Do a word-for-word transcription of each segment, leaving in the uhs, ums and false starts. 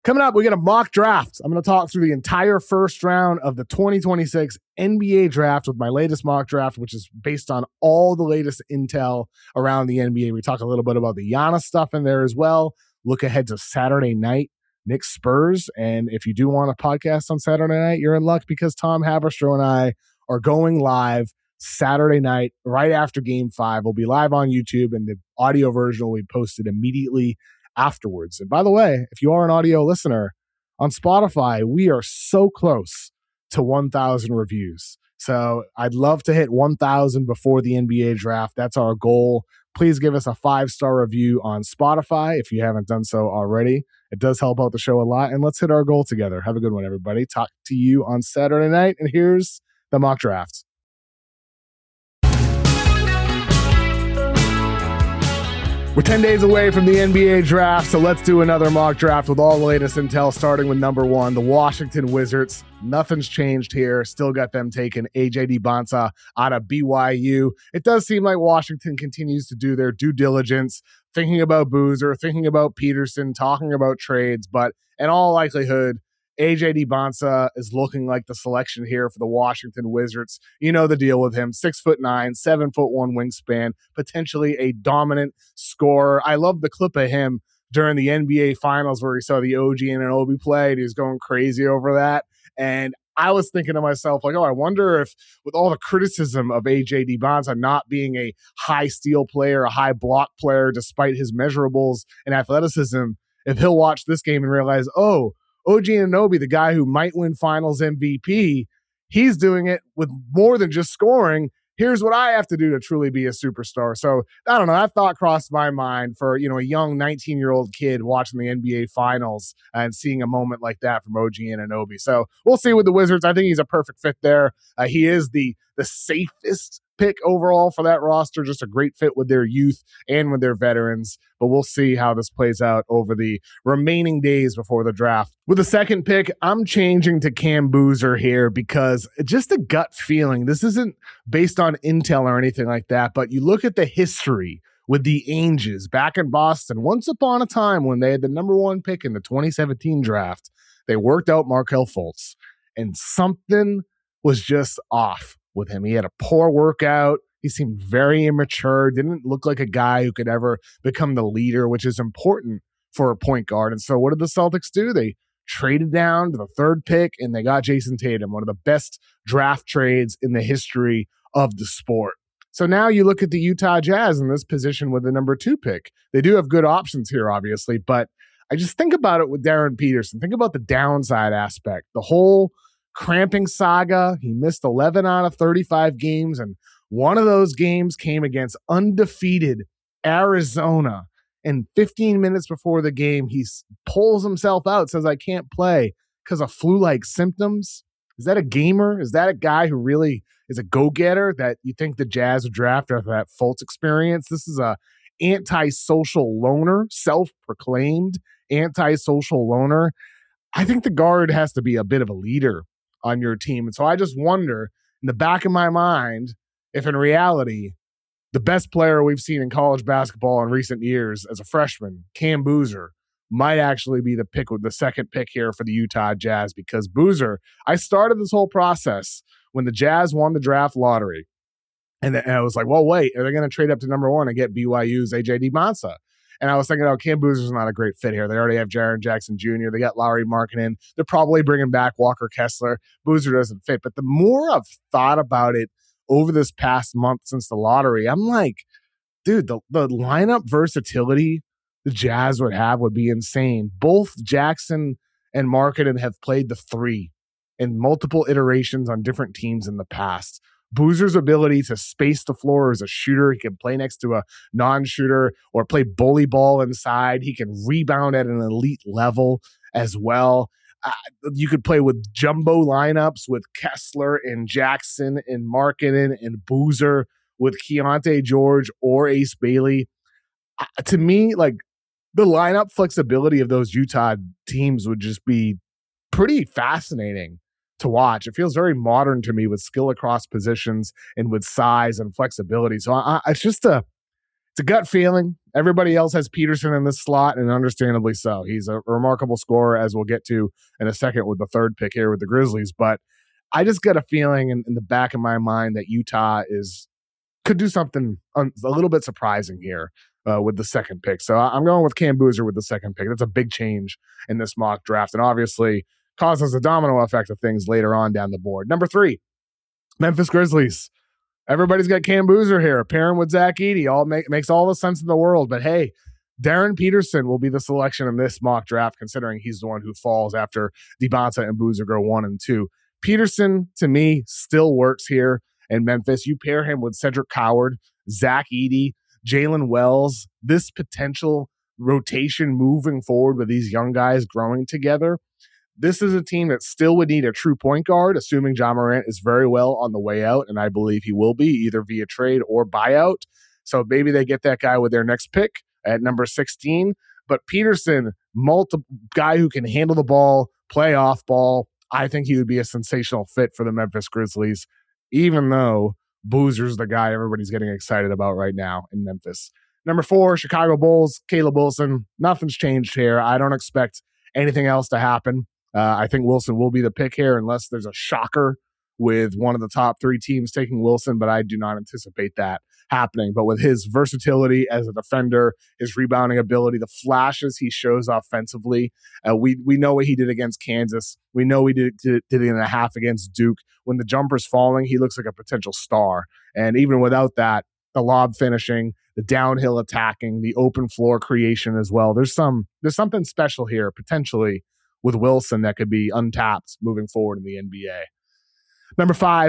Coming up, we got a mock draft. I'm going to talk through the entire first round of the twenty twenty-six N B A draft with my latest mock draft, which is based on all the latest intel around the N B A. We talk a little bit about the Giannis stuff in there as well. Look ahead to Saturday night, Knicks Spurs. And if you do want a podcast on Saturday night, you're in luck because Tom Haberstroh and I are going live Saturday night right after game five. We'll be live on YouTube, and the audio version will be posted immediately afterwards. And by the way, if you are an audio listener on Spotify, we are so close to one thousand reviews. So I'd love to hit one thousand before the N B A draft. That's our goal. Please give us a five-star review on Spotify if you haven't done so already. It does help out the show a lot. And let's hit our goal together. Have a good one, everybody. Talk to you on Saturday night. And here's the mock draft. We're ten days away from the N B A draft, so let's do another mock draft with all the latest intel, starting with number one, the Washington Wizards. Nothing's changed here. Still got them taking A J Debonsa out of B Y U. It does seem like Washington continues to do their due diligence, thinking about Boozer, thinking about Peterson, talking about trades, but in all likelihood, A J Debonsa is looking like the selection here for the Washington Wizards. You know the deal with him. Six foot nine, seven foot one wingspan, potentially a dominant scorer. I love the clip of him during the N B A Finals where he saw the O G Anunoby play, and he was going crazy over that. And I was thinking to myself, like, oh, I wonder if with all the criticism of A J Debonsa not being a high steal player, a high block player, despite his measurables and athleticism, if he'll watch this game and realize, oh, O G Anunoby, the guy who might win finals M V P, he's doing it with more than just scoring. Here's what I have to do to truly be a superstar. So I don't know. That thought crossed my mind for, you know, a young nineteen-year-old kid watching the N B A Finals and seeing a moment like that from O G Anunoby. So we'll see with the Wizards. I think he's a perfect fit there. Uh, he is the the safest pick overall for that roster. Just a great fit with their youth and with their veterans. But we'll see how this plays out over the remaining days before the draft. With the second pick, I'm changing to Cam Boozer here because just a gut feeling. This isn't based on intel or anything like that, but you look at the history with the Angels back in Boston. Once upon a time when they had the number one pick in the twenty seventeen draft, they worked out Markelle Fultz, and something was just off with him. He had a poor workout. He seemed very immature, didn't look like a guy who could ever become the leader, which is important for a point guard. And so what did the Celtics do? They traded down to the third pick, and they got Jason Tatum, one of the best draft trades in the history of the sport. So now you look at the Utah Jazz in this position with the number two pick. They do have good options here, obviously, but I just think about it with Darren Peterson. Think about the downside aspect, the whole cramping saga. He missed eleven out of thirty-five games, and one of those games came against undefeated Arizona. And fifteen minutes before the game, he pulls himself out, says, I can't play because of flu-like symptoms. Is that a gamer? Is that a guy who really is a go-getter that you think the Jazz would draft after that Fultz experience? This is a anti-social loner, self-proclaimed anti-social loner. I think the guard has to be a bit of a leader on your team. And so I just wonder in the back of my mind if in reality the best player we've seen in college basketball in recent years as a freshman, Cam Boozer, might actually be the pick with the second pick here for the Utah Jazz, because Boozer, I started this whole process when the Jazz won the draft lottery. And, and I was like, well, wait, are they going to trade up to number one and get B Y U's A J Debonsa? And I was thinking, oh, Cam Boozer's not a great fit here. They already have Jaren Jackson Junior They got Lauri Markkanen. They're probably bringing back Walker Kessler. Boozer doesn't fit. But the more I've thought about it over this past month since the lottery, I'm like, dude, the, the lineup versatility the Jazz would have would be insane. Both Jackson and Markkanen have played the three in multiple iterations on different teams in the past. Boozer's ability to space the floor as a shooter. He can play next to a non-shooter or play bully ball inside. He can rebound at an elite level as well. Uh, you could play with jumbo lineups with Kessler and Jackson and Markkanen and Boozer with Keontae George or Ace Bailey. Uh, to me, like, the lineup flexibility of those Utah teams would just be pretty fascinating to watch. It feels very modern to me with skill across positions and with size and flexibility. So I, I, it's just a It's a gut feeling. Everybody else has Peterson in this slot, and understandably so. He's a remarkable scorer, as we'll get to in a second with the third pick here with the Grizzlies. But I just got a feeling in, in the back of my mind that Utah is could do something un, a little bit surprising here uh, with the second pick. So I'm going with Cam Boozer with the second pick. That's a big change in this mock draft, and obviously causes a domino effect of things later on down the board. Number three, Memphis Grizzlies. Everybody's got Cam Boozer here, pairing with Zach Edey. All make, makes all the sense in the world. But hey, Darren Peterson will be the selection in this mock draft, considering he's the one who falls after DeBonta and Boozer go one and two. Peterson, to me, still works here in Memphis. You pair him with Cedric Coward, Zach Edey, Jalen Wells. This potential rotation moving forward with these young guys growing together. This is a team that still would need a true point guard, assuming Ja Morant is very well on the way out, and I believe he will be, either via trade or buyout. So maybe they get that guy with their next pick at number sixteen. But Peterson, multi- guy who can handle the ball, play off ball, I think he would be a sensational fit for the Memphis Grizzlies, even though Boozer's the guy everybody's getting excited about right now in Memphis. Number four, Chicago Bulls, Caleb Wilson. Nothing's changed here. I don't expect anything else to happen. Uh, I think Wilson will be the pick here unless there's a shocker with one of the top three teams taking Wilson, but I do not anticipate that happening. But with his versatility as a defender, his rebounding ability, the flashes he shows offensively, uh, we we know what he did against Kansas. We know he did, did, did it in a half against Duke. When the jumper's falling, he looks like a potential star. And even without that, the lob finishing, the downhill attacking, the open floor creation as well. There's some there's something special here potentially with Wilson that could be untapped moving forward in the N B A. Number five,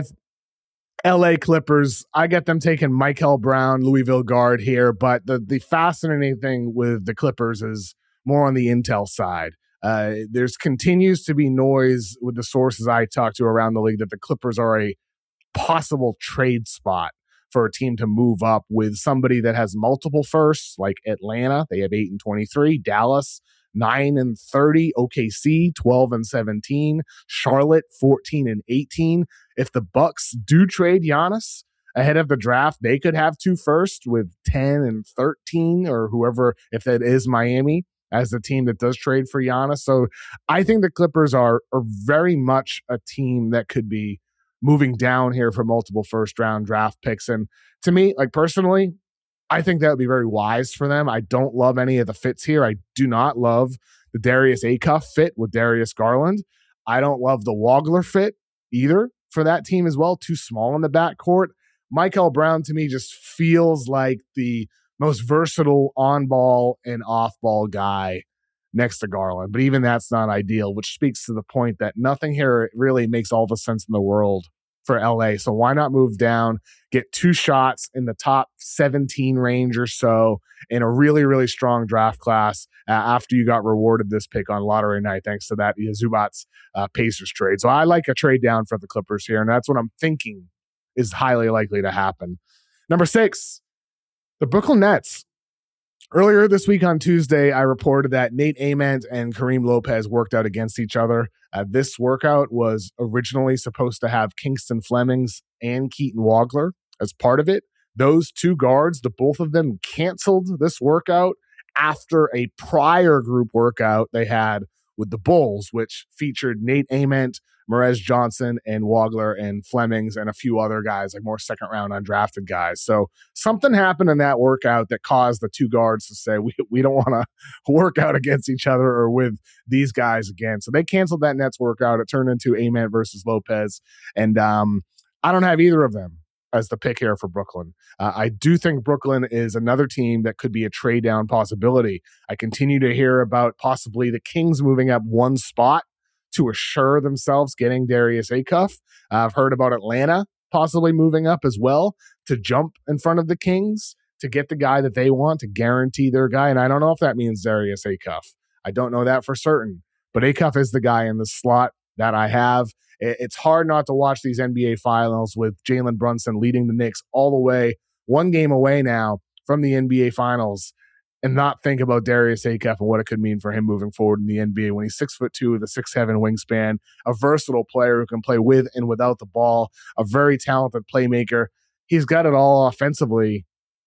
L A Clippers. I get them taking Michael Brown, Louisville guard here, but the, the fascinating thing with the Clippers is more on the intel side. Uh, there's continues to be noise with the sources I talk to around the league that the Clippers are a possible trade spot for a team to move up with somebody that has multiple firsts, like Atlanta. They have eight and twenty-three, Dallas nine and thirty, O K C twelve and seventeen, Charlotte fourteen and eighteen. If the Bucks do trade Giannis ahead of the draft, they could have two firsts with ten and thirteen, or whoever, if that is Miami, as the team that does trade for Giannis. So I think the Clippers are, are very much a team that could be moving down here for multiple first round draft picks. And to me, like personally, I think that would be very wise for them. I don't love any of the fits here. I do not love the Darius Acuff fit with Darius Garland. I don't love the Wagler fit either for that team as well. Too small in the backcourt. Michael Brown to me just feels like the most versatile on-ball and off-ball guy next to Garland. But even that's not ideal, which speaks to the point that nothing here really makes all the sense in the world for L A. So why not move down, get two shots in the top seventeen range or so in a really, really strong draft class uh, after you got rewarded this pick on lottery night, thanks to that Zubats uh, Pacers trade. So I like a trade down for the Clippers here, and that's what I'm thinking is highly likely to happen. Number six, the Brooklyn Nets. Earlier this week on Tuesday, I reported that Nate Ament and Kareem Lopez worked out against each other. Uh, this workout was originally supposed to have Kingston Flemings and Keaton Wagler as part of it. Those two guards, the both of them canceled this workout after a prior group workout they had with the Bulls, which featured Nate Ament, Morez Johnson, and Wagler and Flemings and a few other guys, like more second round undrafted guys. So something happened in that workout that caused the two guards to say, we, we don't want to work out against each other or with these guys again. So they canceled that Nets workout. It turned into Ament versus Lopez. And um, I don't have either of them as the pick here for Brooklyn. Uh, I do think Brooklyn is another team that could be a trade down possibility. I continue to hear about possibly the Kings moving up one spot to assure themselves getting Darius Acuff. Uh, I've heard about Atlanta possibly moving up as well to jump in front of the Kings to get the guy that they want, to guarantee their guy. And I don't know if that means Darius Acuff. I don't know that for certain. But Acuff is the guy in the slot that I have. It's hard not to watch these N B A finals with Jalen Brunson leading the Knicks all the way, one game away now from the N B A finals, and not think about Darius Acuff and what it could mean for him moving forward in the N B A when he's six foot two with a six seven wingspan, a versatile player who can play with and without the ball, a very talented playmaker. He's got it all offensively.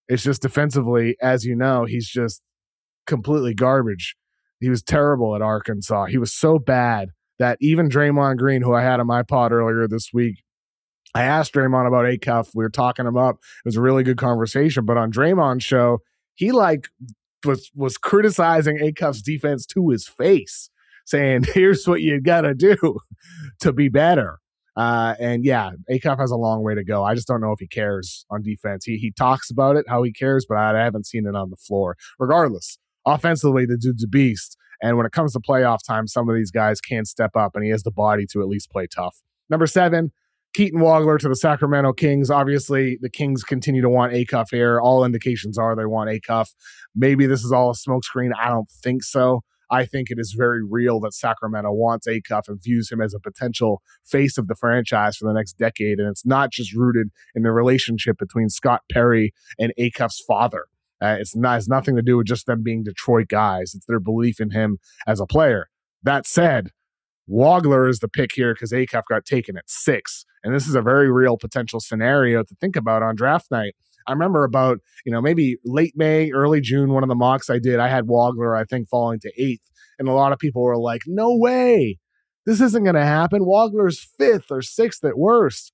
It's just defensively, as you know, he's just completely garbage. He was terrible at Arkansas. He was so bad that even Draymond Green, who I had on my pod earlier this week, I asked Draymond about Acuff. We were talking him up. It was a really good conversation. But on Draymond's show, he like was was criticizing Acuff's defense to his face, saying, here's what you got to do to be better. Uh, and yeah, Acuff has a long way to go. I just don't know if he cares on defense. He he talks about it, how he cares, but I, I haven't seen it on the floor. Regardless, offensively, the dude's a beast. And when it comes to playoff time, some of these guys can't step up, and he has the body to at least play tough. Number seven, Keaton Wagler to the Sacramento Kings. Obviously, the Kings continue to want Acuff here. All indications are they want Acuff. Maybe this is all a smokescreen. I don't think so. I think it is very real that Sacramento wants Acuff and views him as a potential face of the franchise for the next decade. And it's not just rooted in the relationship between Scott Perry and Acuff's father. Uh, it's not, it's nothing to do with just them being Detroit guys. It's their belief in him as a player. That said, Wagler is the pick here because Acuff got taken at six. And this is a very real potential scenario to think about on draft night. I remember about, you know, maybe late May, early June, one of the mocks I did, I had Wagler, I think, falling to eighth. And a lot of people were like, no way. This isn't going to happen. Wagler's fifth or sixth at worst.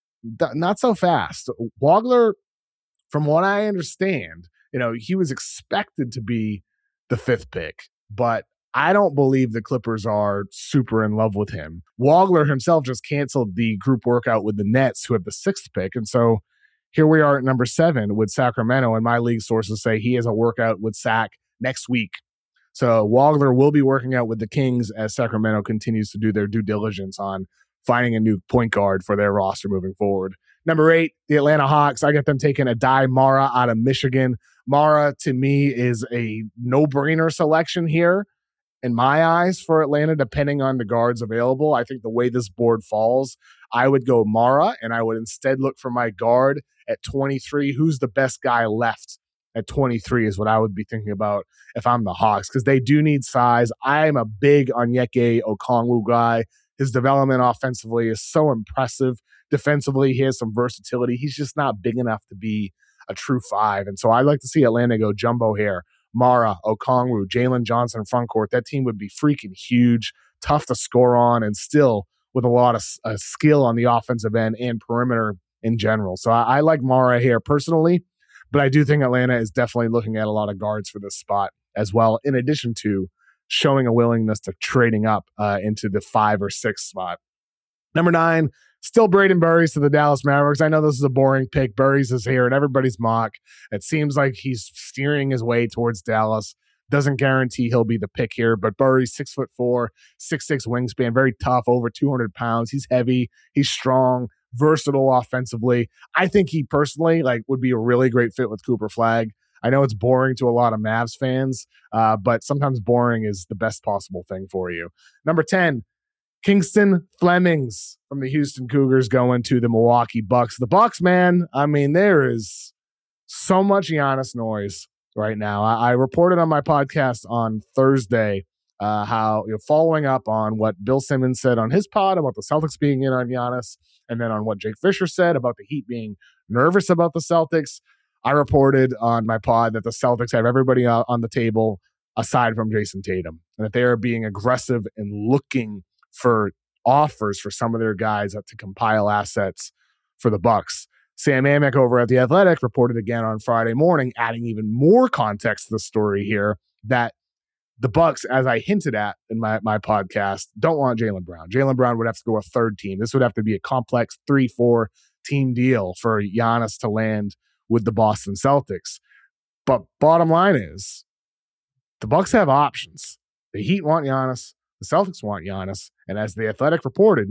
D- not so fast. Wagler, from what I understand, you know, he was expected to be the fifth pick, but I don't believe the Clippers are super in love with him. Wagler himself just canceled the group workout with the Nets, who have the sixth pick. And so here we are at number seven with Sacramento, and my league sources say he has a workout with Sac next week. So Wagler will be working out with the Kings as Sacramento continues to do their due diligence on finding a new point guard for their roster moving forward. Number eight, the Atlanta Hawks. I got them taking Adai Mara out of Michigan. Mara, to me, is a no-brainer selection here in my eyes for Atlanta, depending on the guards available. I think the way this board falls, I would go Mara, and I would instead look for my guard at twenty-three. Who's the best guy left at twenty-three is what I would be thinking about if I'm the Hawks, because they do need size. I'm a big Onyeka Okongwu guy. His development offensively is so impressive. Defensively, he has some versatility. He's just not big enough to be a true five. And so I'd like to see Atlanta go jumbo here. Mara, Okongwu, Jalen Johnson front court. That team would be freaking huge, tough to score on, and still with a lot of uh, skill on the offensive end and perimeter in general. So I, I like Mara here personally, but I do think Atlanta is definitely looking at a lot of guards for this spot as well, in addition to showing a willingness to trading up uh, into the five or six spot. Number nine, still Braden Burries to the Dallas Mavericks. I know this is a boring pick. Burries is here in everybody's mock. It seems like he's steering his way towards Dallas. Doesn't guarantee he'll be the pick here, but Burries, six foot four, six six wingspan, very tough, over two hundred pounds. He's heavy. He's strong, versatile offensively. I think he personally like would be a really great fit with Cooper Flagg. I know it's boring to a lot of Mavs fans, uh, but sometimes boring is the best possible thing for you. Number ten, Kingston Flemings from the Houston Cougars going to the Milwaukee Bucks. The Bucks, man, I mean, there is so much Giannis noise right now. I, I reported on my podcast on Thursday uh, how, you know, following up on what Bill Simmons said on his pod about the Celtics being in on Giannis, and then on what Jake Fisher said about the Heat being nervous about the Celtics. I reported on my pod that the Celtics have everybody on the table aside from Jason Tatum, and that they are being aggressive and looking for offers for some of their guys to compile assets for the Bucks. Sam Amick over at The Athletic reported again on Friday morning, adding even more context to the story here, that the Bucks, as I hinted at in my, my podcast, don't want Jaylen Brown. Jaylen Brown would have to go a third team. This would have to be a complex three four team deal for Giannis to land with the Boston Celtics. But bottom line is, the Bucks have options. The Heat want Giannis. The Celtics want Giannis. And as The Athletic reported,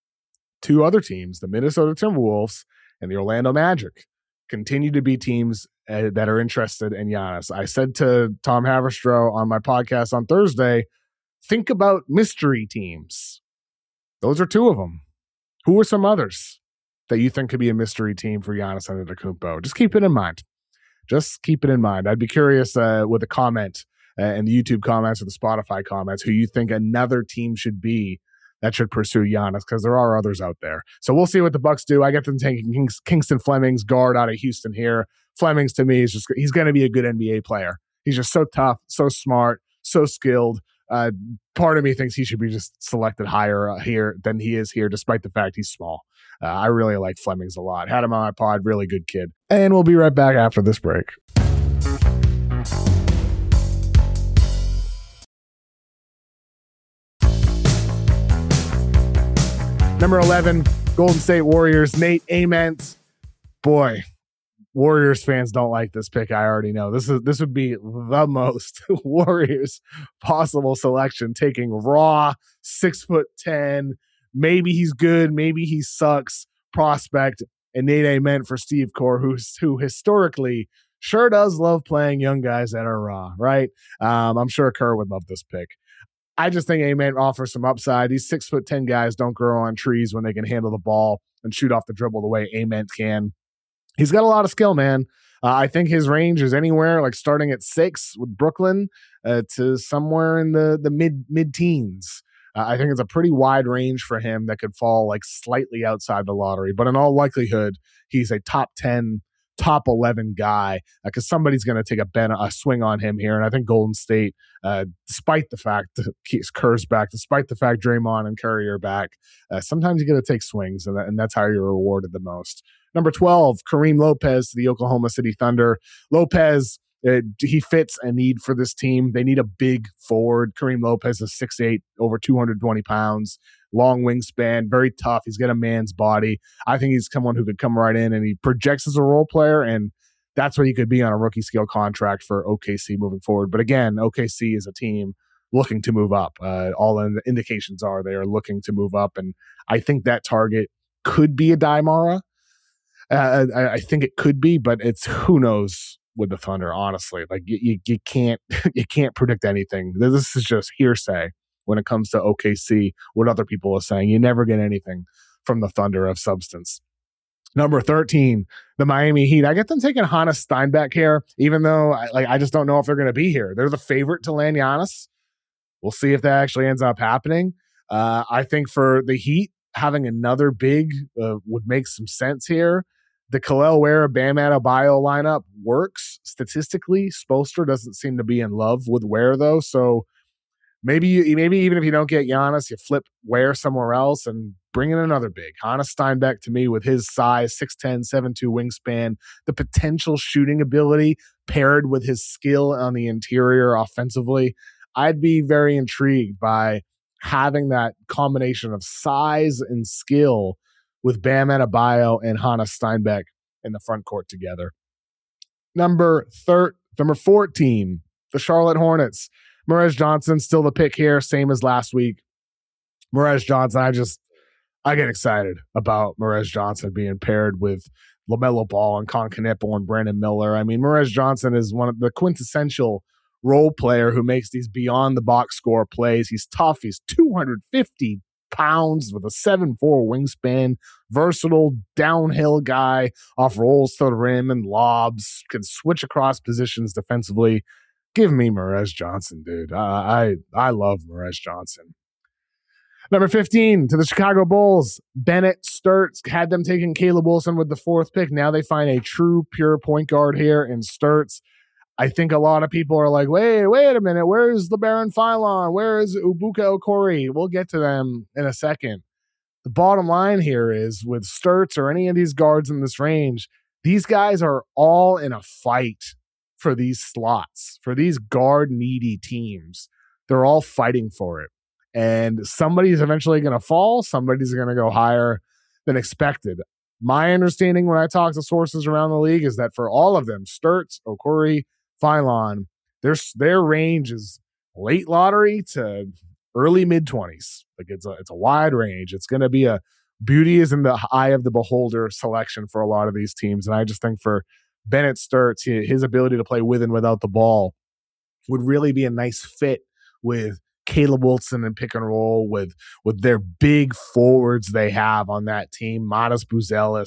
two other teams, the Minnesota Timberwolves and the Orlando Magic, continue to be teams uh, that are interested in Giannis. I said to Tom Haverstraw on my podcast on Thursday, think about mystery teams. Those are two of them. Who are some others that you think could be a mystery team for Giannis Antetokounmpo? Just keep it in mind. Just keep it in mind. I'd be curious uh, with a comment uh, in the YouTube comments or the Spotify comments who you think another team should be that should pursue Giannis because there are others out there. So we'll see what the Bucks do. I get them taking Kings, Kingston Fleming's guard out of Houston here. Fleming's to me is just he's going to be a good N B A player. He's just so tough, so smart, so skilled. Uh, part of me thinks he should be just selected higher uh, here than he is here, despite the fact he's small. Uh, I really like Fleming's a lot. Had him on my pod, really good kid. And we'll be right back after this break. Number eleven, Golden State Warriors, Nate Ament. Boy, Warriors fans don't like this pick. I already know. This is this would be the most Warriors possible selection, taking raw, six foot ten. Maybe he's good, maybe he sucks prospect, and Nate Ament for Steve Kerr, who's who historically sure does love playing young guys that are raw, right? Um, I'm sure Kerr would love this pick. I just think Ament offers some upside. These six foot ten guys don't grow on trees when they can handle the ball and shoot off the dribble the way Ament can. He's got a lot of skill, man. Uh, I think his range is anywhere like starting at six with Brooklyn uh, to somewhere in the the mid mid teens. Uh, I think it's a pretty wide range for him that could fall like slightly outside the lottery, but in all likelihood, he's a top ten, top eleven guy because uh, somebody's going to take a, ben- a swing on him here. And I think Golden State, uh, despite the fact that Kerr's back, despite the fact Draymond and Curry are back, uh, sometimes you got to take swings, and, that, and that's how you're rewarded the most. Number twelve, Kareem Lopez to the Oklahoma City Thunder. Lopez, uh, he fits a need for this team. They need a big forward. Kareem Lopez is six eight, over two hundred twenty pounds, long wingspan, very tough. He's got a man's body. I think he's someone who could come right in, and he projects as a role player, and that's what he could be on a rookie scale contract for O K C moving forward. But again, O K C is a team looking to move up. Uh, all the indications are they are looking to move up, and I think that target could be a Daimara. Uh, I, I think it could be, but it's who knows with the Thunder. Honestly, like you, you, you can't you can't predict anything. This is just hearsay when it comes to O K C. What other people are saying, you never get anything from the Thunder of substance. Number thirteen, the Miami Heat. I get them taking Hannes Steinbeck here, even though I, like I just don't know if they're going to be here. They're the favorite to land Giannis. We'll see if that actually ends up happening. Uh, I think for the Heat, having another big uh, would make some sense here. The Kel'el Ware, Bam Adebayo lineup works statistically. Spoelstra doesn't seem to be in love with Ware, though. So maybe you, maybe even if you don't get Giannis, you flip Ware somewhere else and bring in another big. Hannes Steinbeck, to me, with his size, six ten, seven two wingspan, the potential shooting ability paired with his skill on the interior offensively, I'd be very intrigued by having that combination of size and skill with Bam Adebayo and Hannes Steinbeck in the front court together. Number thir- number fourteen, the Charlotte Hornets. Morez Johnson, still the pick here, same as last week. Morez Johnson, I just, I get excited about Morez Johnson being paired with LaMelo Ball and Con Knippel and Brandon Miller. I mean, Morez Johnson is one of the quintessential role player who makes these beyond the box score plays. He's tough. He's two hundred fifty pounds with a seven four wingspan, versatile downhill guy off rolls to the rim and lobs, can switch across positions defensively. Give me Morez Johnson, dude. Uh, I I love Morez Johnson. Number fifteen, to the Chicago Bulls, Bennett Sturts. Had them taking Caleb Wilson with the fourth pick. Now they find a true pure point guard here in Sturts. I think a lot of people are like, wait, wait a minute. Where's LeBaron Philon? Where is Ubuka Okori? We'll get to them in a second. The bottom line here is with Sturts or any of these guards in this range, these guys are all in a fight for these slots, for these guard-needy teams. They're all fighting for it. And somebody's eventually going to fall. Somebody's going to go higher than expected. My understanding when I talk to sources around the league is that for all of them, Sturts, Okori, Philon, their, their range is late lottery to early mid-twenties. Like it's a, it's a wide range. It's going to be a beauty is in the eye of the beholder selection for a lot of these teams. And I just think for Bennett Sturts, his ability to play with and without the ball would really be a nice fit with Caleb Wilson and pick and roll with, with their big forwards they have on that team. Matas Buzelis,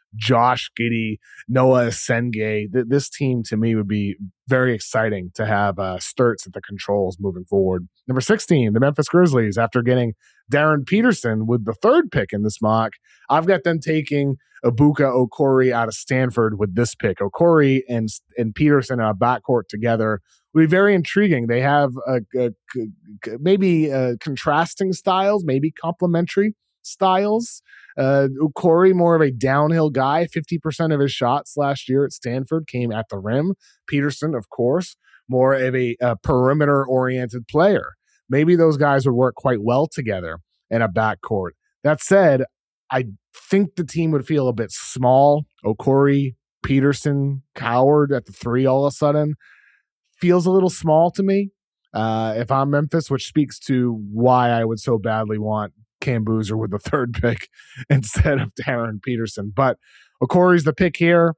Josh Giddey, Noah Senge. Th- this team to me would be very exciting to have uh, Sturtz at the controls moving forward. Number sixteen, the Memphis Grizzlies, after getting Darren Peterson with the third pick in this mock, I've got them taking Ibuka Okori out of Stanford with this pick. Okori and, and Peterson in a backcourt together would be very intriguing. They have a, a, a, maybe uh, contrasting styles, maybe complementary styles. Uh, Okori, more of a downhill guy. fifty percent of his shots last year at Stanford came at the rim. Peterson, of course, more of a, a perimeter-oriented player. Maybe those guys would work quite well together in a backcourt. That said, I think the team would feel a bit small. Okori, Peterson, Coward at the three all of a sudden feels a little small to me uh, if I'm Memphis, which speaks to why I would so badly want Cam Boozer with the third pick instead of Darren Peterson. But Okori's the pick here.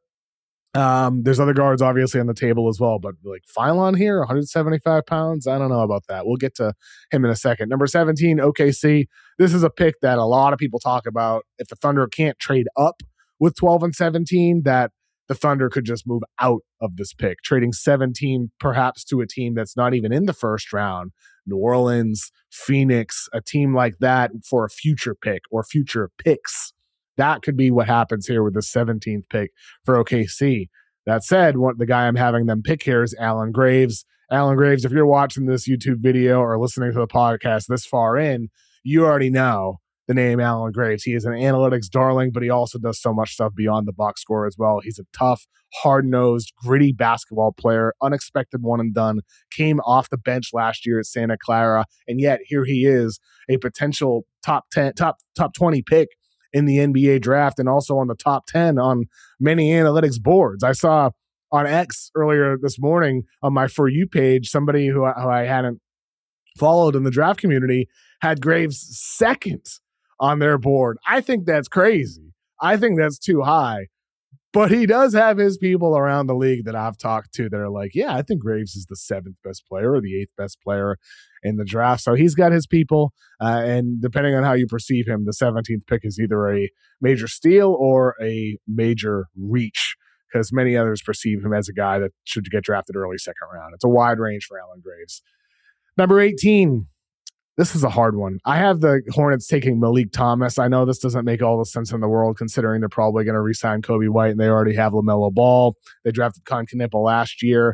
Um, there's other guards obviously on the table as well, but like Phylon here, one hundred seventy-five pounds. I don't know about that. We'll get to him in a second. Number seventeen, O K C. This is a pick that a lot of people talk about. If the Thunder can't trade up with twelve and seventeen, that the Thunder could just move out of this pick, trading seventeen perhaps to a team that's not even in the first round. New Orleans, Phoenix, a team like that for a future pick or future picks. That could be what happens here with the seventeenth pick for O K C. That said, what the guy I'm having them pick here is Allen Graves. Allen Graves, if you're watching this YouTube video or listening to the podcast this far in, you already know the name Allen Graves. He is an analytics darling, but he also does so much stuff beyond the box score as well. He's a tough, hard-nosed, gritty basketball player, unexpected one and done, came off the bench last year at Santa Clara, and yet here he is, a potential top ten, top top twenty pick in the N B A draft, and also on the top ten on many analytics boards. I saw on X earlier this morning on my For You page, somebody who I, who I hadn't followed in the draft community had Graves second on their board. I think that's crazy. I think that's too high. But he does have his people around the league that I've talked to that are like, yeah, I think Graves is the seventh best player or the eighth best player in the draft. So he's got his people. Uh, and depending on how you perceive him, the seventeenth pick is either a major steal or a major reach, because many others perceive him as a guy that should get drafted early second round. It's a wide range for Allen Graves. Number eighteen. This is a hard one. I have the Hornets taking Malik Thomas. I know this doesn't make all the sense in the world considering they're probably going to re-sign Kobe White and they already have LaMelo Ball. They drafted Con Knipa last year.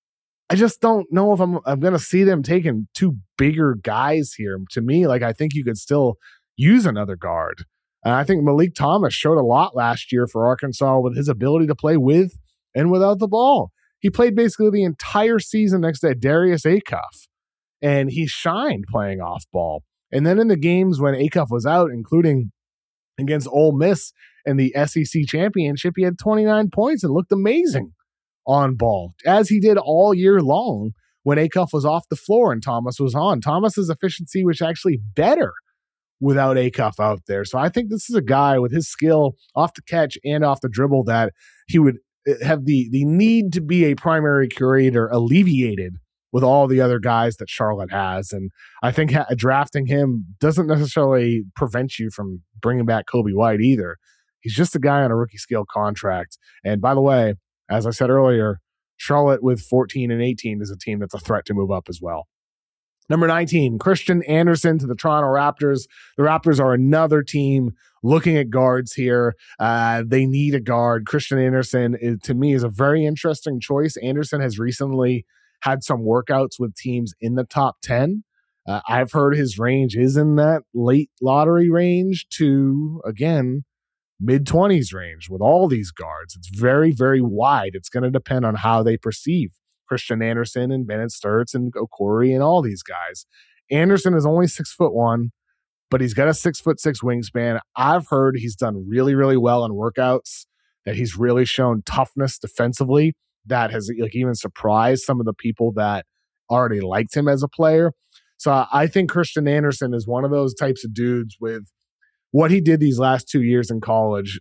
I just don't know if I'm I'm going to see them taking two bigger guys here. To me, like I think you could still use another guard. And I think Malik Thomas showed a lot last year for Arkansas with his ability to play with and without the ball. He played basically the entire season next to Darius Acuff. And he shined playing off ball. And then in the games when Acuff was out, including against Ole Miss in the S E C championship, he had twenty-nine points and looked amazing on ball, as he did all year long when Acuff was off the floor and Thomas was on. Thomas's efficiency was actually better without Acuff out there. So I think this is a guy with his skill off the catch and off the dribble that he would have the, the need to be a primary curator alleviated with all the other guys that Charlotte has. And I think ha- drafting him doesn't necessarily prevent you from bringing back Kobe White either. He's just a guy on a rookie scale contract. And by the way, as I said earlier, Charlotte with fourteen and eighteen is a team that's a threat to move up as well. Number nineteen, Christian Anderson to the Toronto Raptors. The Raptors are another team looking at guards here. Uh, they need a guard. Christian Anderson, is, to me, is a very interesting choice. Anderson has recently had some workouts with teams in the top ten. Uh, I've heard his range is in that late lottery range to, again, mid-twenties range with all these guards. It's very, very wide. It's going to depend on how they perceive Christian Anderson and Bennett Sturtz and Okori and all these guys. Anderson is only six foot one, but he's got a six foot six wingspan. I've heard he's done really, really well in workouts, that he's really shown toughness defensively that has like even surprised some of the people that already liked him as a player. So I think Christian Anderson is one of those types of dudes with what he did these last two years in college.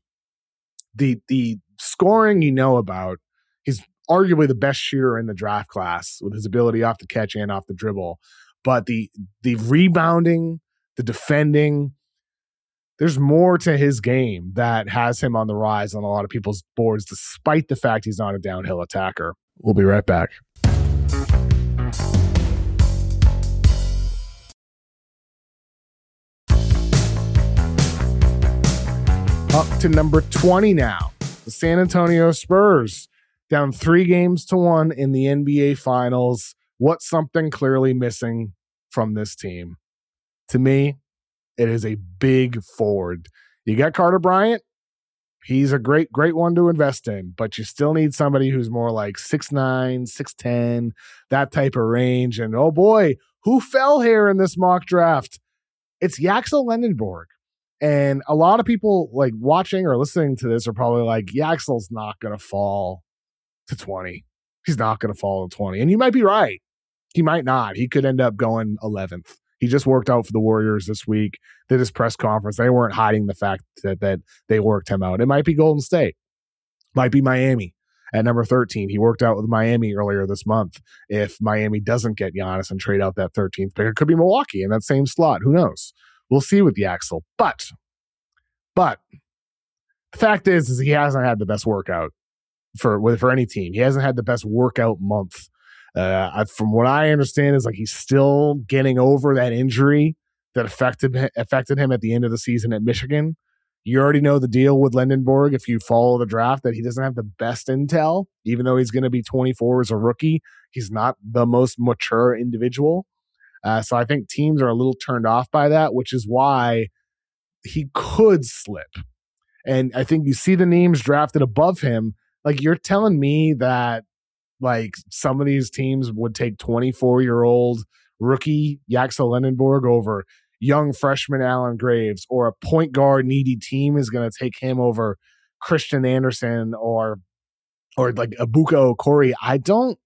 The the scoring you know about, he's arguably the best shooter in the draft class with his ability off the catch and off the dribble. But the the rebounding, the defending, there's more to his game that has him on the rise on a lot of people's boards, despite the fact he's not a downhill attacker. We'll be right back. Up to number twenty now. The San Antonio Spurs down three games to one in the N B A Finals. What's something clearly missing from this team? To me, it is a big forward. You got Carter Bryant. He's a great, great one to invest in, but you still need somebody who's more like six nine, six ten, that type of range. And oh boy, who fell here in this mock draft? It's Yaxel Lendenborg. And a lot of people like watching or listening to this are probably like, Yaxel's not going to fall to twenty. He's not going to fall to twenty. And you might be right. He might not. He could end up going eleventh. He just worked out for the Warriors this week, did his press conference. They weren't hiding the fact that, that they worked him out. It might be Golden State. Might be Miami at number thirteen. He worked out with Miami earlier this month. If Miami doesn't get Giannis and trade out that thirteenth pick, it could be Milwaukee in that same slot. Who knows? We'll see with Yaxel. But, but the fact is, is he hasn't had the best workout for, for any team. He hasn't had the best workout month. Uh, from what I understand is like he's still getting over that injury that affected, affected him at the end of the season at Michigan. You already know the deal with Lendenborg if you follow the draft, that he doesn't have the best intel, even though he's going to be twenty-four as a rookie. He's not the most mature individual. Uh, so I think teams are a little turned off by that, which is why he could slip. And I think you see the names drafted above him. Like, you're telling me that like some of these teams would take twenty-four-year-old rookie Yaxel Lendenborg over young freshman Allen Graves, or a point guard needy team is going to take him over Christian Anderson or or like Abuka Okori. I don't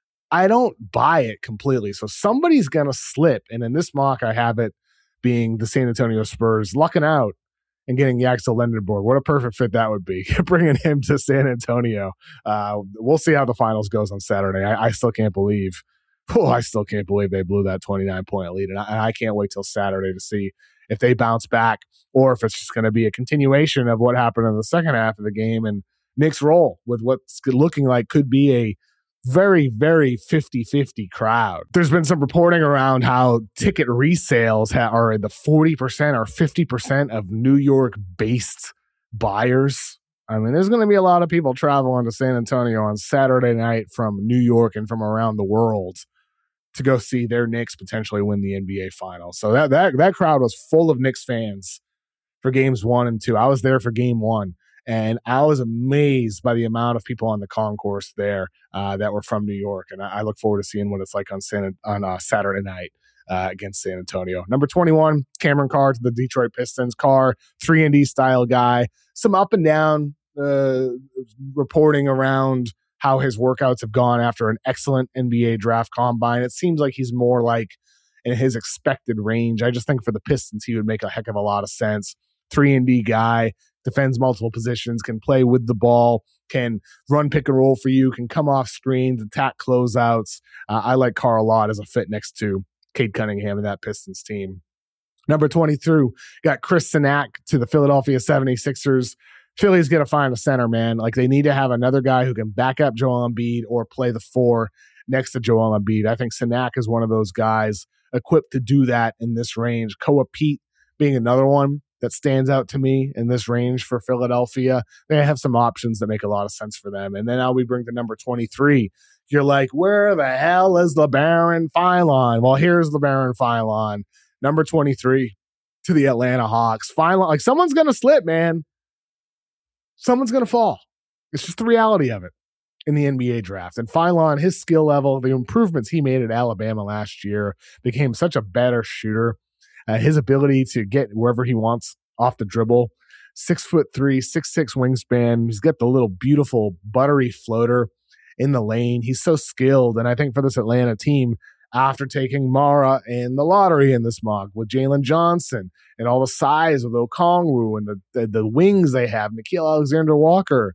I don't buy it completely. So somebody's going to slip. And in this mock, I have it being the San Antonio Spurs lucking out and getting Yaxel Lendenborg. What a perfect fit that would be, bringing him to San Antonio. Uh, we'll see how the finals goes on Saturday. I, I still can't believe, oh, I still can't believe they blew that twenty-nine point lead. And I, and I can't wait till Saturday to see if they bounce back or if it's just going to be a continuation of what happened in the second half of the game and Knicks roll with what's looking like could be a very, very fifty-fifty crowd. There's been some reporting around how ticket resales ha- are in the forty percent or fifty percent of New York-based buyers. I mean, there's going to be a lot of people traveling to San Antonio on Saturday night from New York and from around the world to go see their Knicks potentially win the N B A Finals. So that that that crowd was full of Knicks fans for games one and two. I was there for game one. And I was amazed by the amount of people on the concourse there uh, that were from New York. And I, I look forward to seeing what it's like on San, on uh, Saturday night uh, against San Antonio. Number twenty-one, Cameron Carr to the Detroit Pistons. Carr, three and D style guy. Some up and down uh, reporting around how his workouts have gone after an excellent N B A draft combine. It seems like he's more like in his expected range. I just think for the Pistons, he would make a heck of a lot of sense. three and D guy. Defends multiple positions, can play with the ball, can run pick and roll for you, can come off screens, attack closeouts. Uh, I like Carr a lot as a fit next to Cade Cunningham and that Pistons team. Number twenty-three, got Chris Sinak to the Philadelphia seventy-sixers. Philly's going to find a center, man. Like, they need to have another guy who can back up Joel Embiid or play the four next to Joel Embiid. I think Sinak is one of those guys equipped to do that in this range. Koa Pete being another one that stands out to me in this range for Philadelphia. They have some options that make a lot of sense for them. And then now we bring to number twenty-three. You're like, where the hell is LeBaron Philon? Well, here's LeBaron Philon, number twenty-three to the Atlanta Hawks. Philon, like, someone's going to slip, man. Someone's going to fall. It's just the reality of it in the N B A draft. And Philon, his skill level, the improvements he made at Alabama last year, became such a better shooter. Uh, his ability to get wherever he wants off the dribble, six foot three, six six wingspan. He's got the little beautiful buttery floater in the lane. He's so skilled, and I think for this Atlanta team, after taking Mara in the lottery in this mock with Jalen Johnson and all the size of Okongwu and the, the the wings they have, Nickeil Alexander-Walker,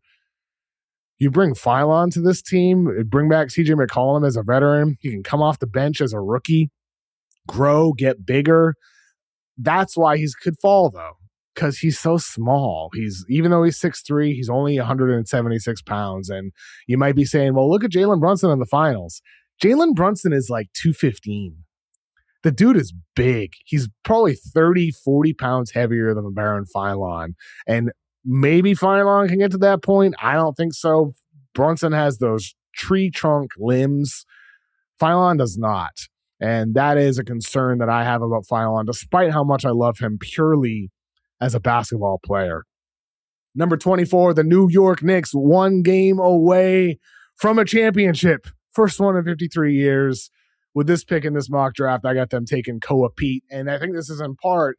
you bring Philon to this team, bring back C J McCollum as a veteran. He can come off the bench as a rookie, grow, get bigger. That's why he could fall, though, because he's so small. He's even though he's six three, he's only one hundred seventy-six pounds. And you might be saying, well, look at Jalen Brunson in the finals. Jalen Brunson is like two fifteen. The dude is big. He's probably thirty, forty pounds heavier than Baron Philon. And maybe Philon can get to that point. I don't think so. Brunson has those tree trunk limbs. Philon does not. And that is a concern that I have about Philon, despite how much I love him purely as a basketball player. Number twenty-four, the New York Knicks, one game away from a championship. First one in fifty-three years. With this pick in this mock draft, I got them taking Koa Pete. And I think this is in part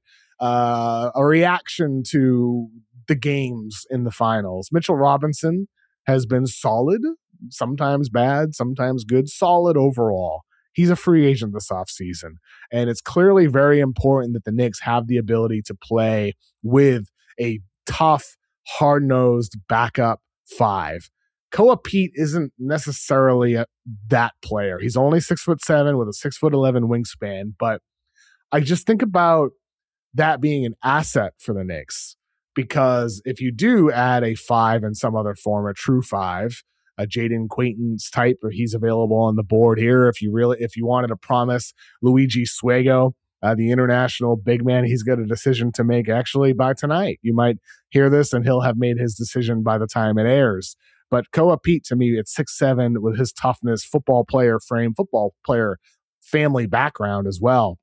uh, a reaction to the games in the finals. Mitchell Robinson has been solid, sometimes bad, sometimes good, solid overall. He's a free agent this offseason. And it's clearly very important that the Knicks have the ability to play with a tough, hard-nosed backup five. Koa Pete isn't necessarily a, that player. He's only six foot seven with a six foot eleven wingspan, but I just think about that being an asset for the Knicks, because if you do add a five in some other form, a true five, a Jaden Quaintance type, or he's available on the board here. If you really, if you wanted to promise Luigi Suego, uh, the international big man, he's got a decision to make actually by tonight. You might hear this and he'll have made his decision by the time it airs. But Koa Pete, to me, at six seven with his toughness, football player frame, football player family background as well.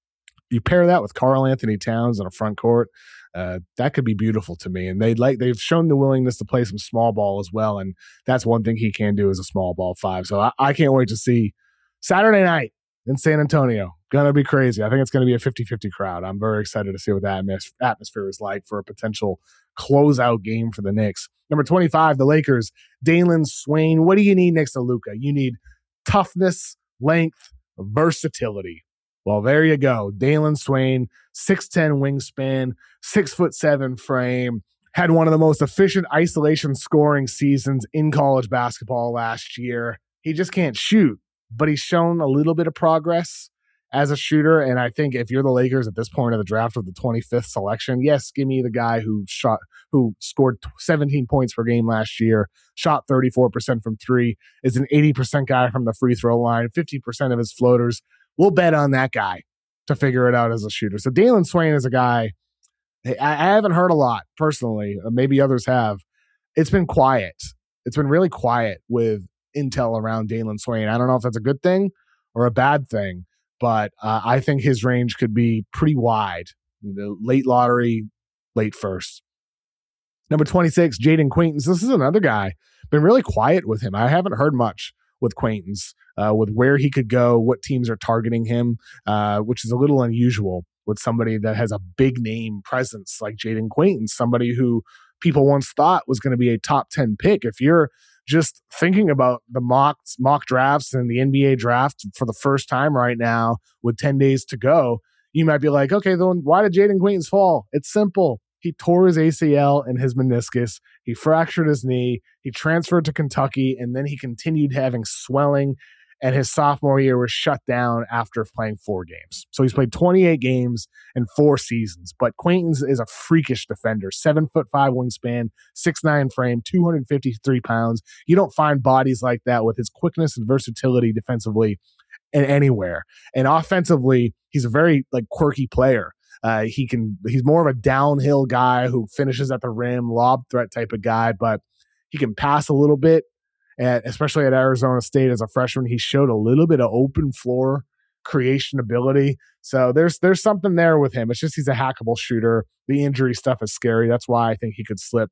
You pair that with Karl Anthony Towns in a front court, uh, that could be beautiful to me. And they like they've shown the willingness to play some small ball as well, and that's one thing he can do as a small ball five. So I, I can't wait to see Saturday night in San Antonio. Gonna be crazy. I think it's gonna be a fifty-fifty crowd. I'm very excited to see what that atmosphere is like for a potential closeout game for the Knicks. Number twenty-five, the Lakers, Dalen Swain. What do you need next to Luka? You need toughness, length, versatility. Well, there you go. Dalen Swain, six ten wingspan, six foot seven frame, had one of the most efficient isolation scoring seasons in college basketball last year. He just can't shoot, but he's shown a little bit of progress as a shooter. And I think if you're the Lakers at this point of the draft with the twenty-fifth selection, yes, give me the guy who shot, who scored seventeen points per game last year, shot thirty-four percent from three, is an eighty percent guy from the free throw line, fifty percent of his floaters. We'll bet on that guy to figure it out as a shooter. So Dalen Swain is a guy I, I haven't heard a lot personally. Maybe others have. It's been quiet. It's been really quiet with intel around Dalen Swain. I don't know if that's a good thing or a bad thing, but uh, I think his range could be pretty wide. The late lottery, late first. Number twenty-six, Jaden Quaintance. This is another guy. Been really quiet with him. I haven't heard much with Quaintance, uh, with where he could go, what teams are targeting him, uh, which is a little unusual with somebody that has a big name presence like Jaden Quaintance, somebody who people once thought was going to be a top ten pick. If you're just thinking about the mock, mock drafts and the N B A draft for the first time right now with ten days to go, you might be like, okay, then why did Jaden Quaintance fall? It's simple. He tore his A C L and his meniscus. He fractured his knee. He transferred to Kentucky, and then he continued having swelling. And his sophomore year was shut down after playing four games. So he's played twenty-eight games in four seasons. But Quaintance is a freakish defender. Seven foot five wingspan, six nine frame, two hundred fifty-three pounds. You don't find bodies like that with his quickness and versatility defensively and anywhere. And offensively, he's a very like quirky player. Uh, he can. He's more of a downhill guy who finishes at the rim, lob threat type of guy, but he can pass a little bit. And especially at Arizona State as a freshman, he showed a little bit of open floor creation ability. So there's there's something there with him. It's just he's a hackable shooter. The injury stuff is scary. That's why I think he could slip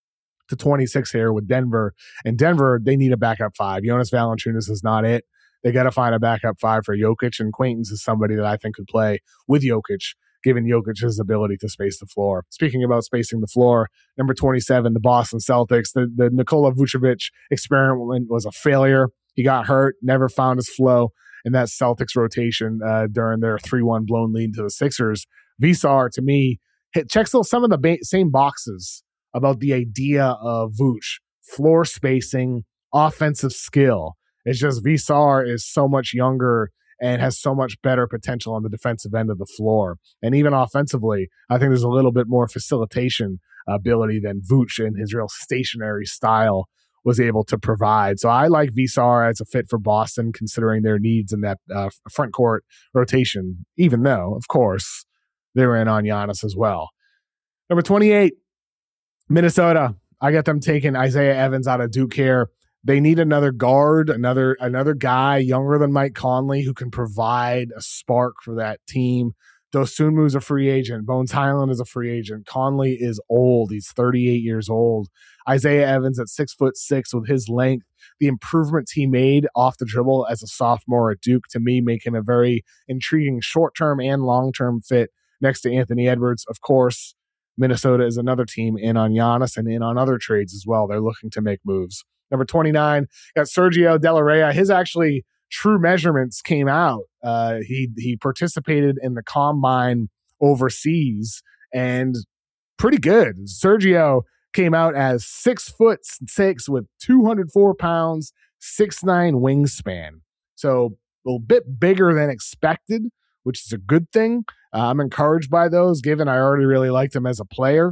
to twenty-six here with Denver. And Denver, they need a backup five. Jonas Valanciunas is not it. They got to find a backup five for Jokic, and Quaintance is somebody that I think could play with Jokic, given Jokic's ability to space the floor. Speaking about spacing the floor, number twenty-seven, the Boston Celtics. The, the Nikola Vucevic experiment was a failure. He got hurt, never found his flow in that Celtics rotation uh, during their three one blown lead to the Sixers. Vesar, to me, hit, checks some of the ba- same boxes about the idea of Vooch. Floor spacing, offensive skill. It's just Vesar is so much younger and has so much better potential on the defensive end of the floor. And even offensively, I think there's a little bit more facilitation ability than Vooch in his real stationary style was able to provide. So I like Vesar as a fit for Boston, considering their needs in that uh, front court rotation, even though, of course, they're in on Giannis as well. Number twenty-eight, Minnesota. I got them taking Isaiah Evans out of Duke here. They need another guard, another another guy younger than Mike Conley who can provide a spark for that team. Dosunmu's a free agent. Bones Highland is a free agent. Conley is old. He's thirty-eight years old. Isaiah Evans at six foot six with his length, the improvements he made off the dribble as a sophomore at Duke, to me, make him a very intriguing short-term and long-term fit next to Anthony Edwards. Of course, Minnesota is another team in on Giannis and in on other trades as well. They're looking to make moves. Number twenty-nine, got Sergio De La Rey. His actually true measurements came out. Uh, he he participated in the combine overseas and pretty good. Sergio came out as six foot six with two hundred four pounds, six nine wingspan. So a little bit bigger than expected, which is a good thing. Uh, I'm encouraged by those, given I already really liked him as a player.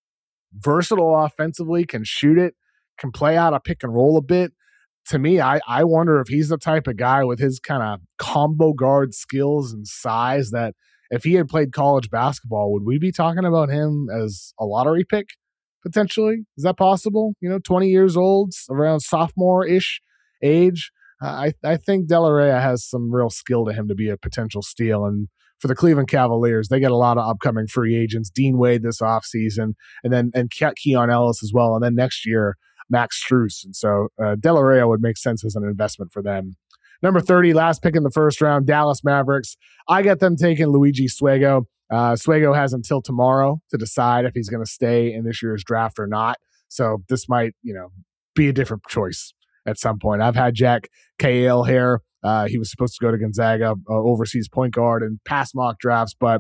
Versatile offensively, can shoot it, can play out a pick and roll a bit. To me, I, I wonder if he's the type of guy with his kind of combo guard skills and size that if he had played college basketball, would we be talking about him as a lottery pick potentially? Is that possible? You know, twenty years old, around sophomore-ish age. Uh, I, I think De La Rey has some real skill to him to be a potential steal. And for the Cleveland Cavaliers, they get a lot of upcoming free agents. Dean Wade this offseason, and then and Keon Ellis as well. And then next year, Max Strus. And so uh, De La Rey would make sense as an investment for them. Number thirty, last pick in the first round, Dallas Mavericks. I got them taking Luigi Suego. Uh, Suego has until tomorrow to decide if he's going to stay in this year's draft or not. So this might, you know, be a different choice at some point. I've had Jack Cahill here. Uh, he was supposed to go to Gonzaga, uh, overseas point guard, and past mock drafts, but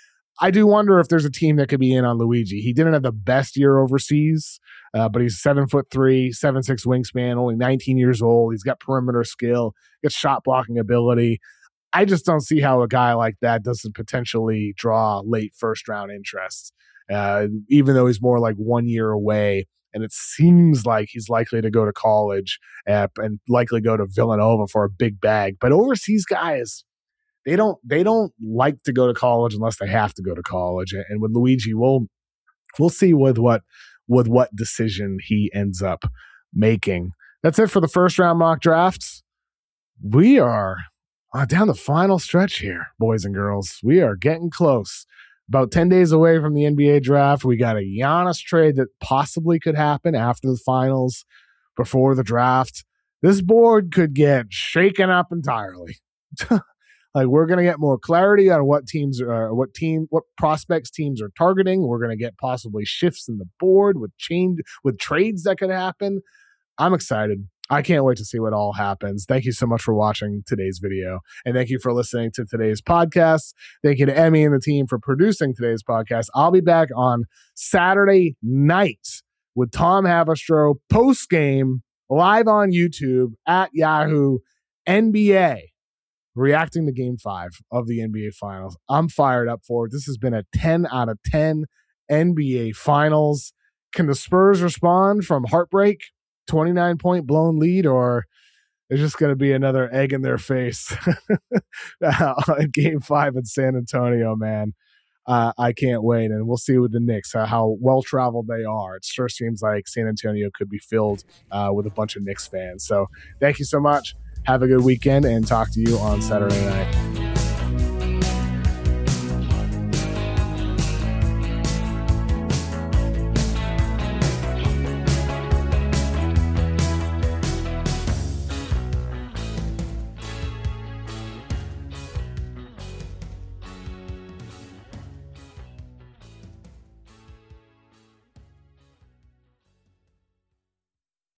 I do wonder if there's a team that could be in on Luigi. He didn't have the best year overseas, uh, but he's seven foot three, seven six wingspan, only nineteen years old. He's got perimeter skill, got shot blocking ability. I just don't see how a guy like that doesn't potentially draw late first round interest, uh, even though he's more like one year away. And it seems like he's likely to go to college uh, and likely go to Villanova for a big bag. But overseas guys, They don't they don't like to go to college unless they have to go to college. And with Luigi, we'll we'll see with what with what decision he ends up making. That's it for the first round mock drafts. We are uh, down the final stretch here, boys and girls. We are getting close. About ten days away from the N B A draft. We got a Giannis trade that possibly could happen after the finals, before the draft. This board could get shaken up entirely. Like, we're going to get more clarity on what teams are, what team, what prospects teams are targeting. We're going to get possibly shifts in the board with change, with trades that could happen. I'm excited. I can't wait to see what all happens. Thank you so much for watching today's video. And thank you for listening to today's podcast. Thank you to Emmy and the team for producing today's podcast. I'll be back on Saturday night with Tom Haberstroh post-game live on YouTube at Yahoo N B A. Reacting to game five of the N B A Finals. I'm fired up for it. This has been a ten out of ten N B A Finals. Can the Spurs respond from heartbreak, twenty-nine point blown lead, or is just going to be another egg in their face in game five in San Antonio, man? Uh, I can't wait. And we'll see with the Knicks uh, how well-traveled they are. It sure seems like San Antonio could be filled uh, with a bunch of Knicks fans. So thank you so much. Have a good weekend and talk to you on Saturday night.